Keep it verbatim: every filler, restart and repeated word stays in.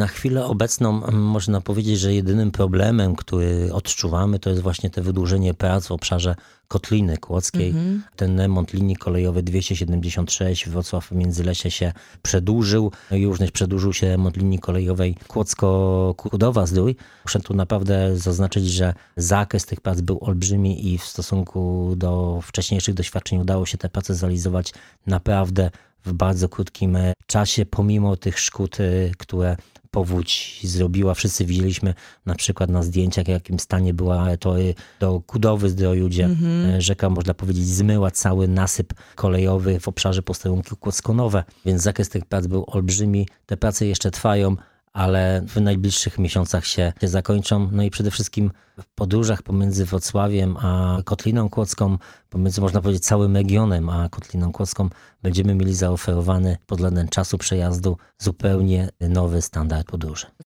Na chwilę obecną można powiedzieć, że jedynym problemem, który odczuwamy, to jest właśnie to wydłużenie prac w obszarze Kotliny Kłodzkiej. Mhm. Ten remont linii kolejowej dwieście siedemdziesiąt sześć Wrocław-Międzylesie się przedłużył. I również przedłużył się remont linii kolejowej Kłodzko-Kudowa-Zdrój. Muszę tu naprawdę zaznaczyć, że zakres tych prac był olbrzymi i w stosunku do wcześniejszych doświadczeń udało się te prace zrealizować naprawdę w bardzo krótkim czasie, pomimo tych szkód, które powódź zrobiła. Wszyscy widzieliśmy na przykład na zdjęciach, w jakim stanie była to do Kudowy-Zdroju, gdzie mm-hmm. rzeka, można powiedzieć, zmyła cały nasyp kolejowy w obszarze posterunku Kłodzko-Nowe. Więc zakres tych prac był olbrzymi. Te prace jeszcze trwają, ale w najbliższych miesiącach się, się zakończą. No i przede wszystkim w podróżach pomiędzy Wrocławiem a Kotliną Kłodzką, pomiędzy, można powiedzieć, całym regionem a Kotliną Kłodzką, będziemy mieli zaoferowany pod względem czasu przejazdu zupełnie nowy standard podróży.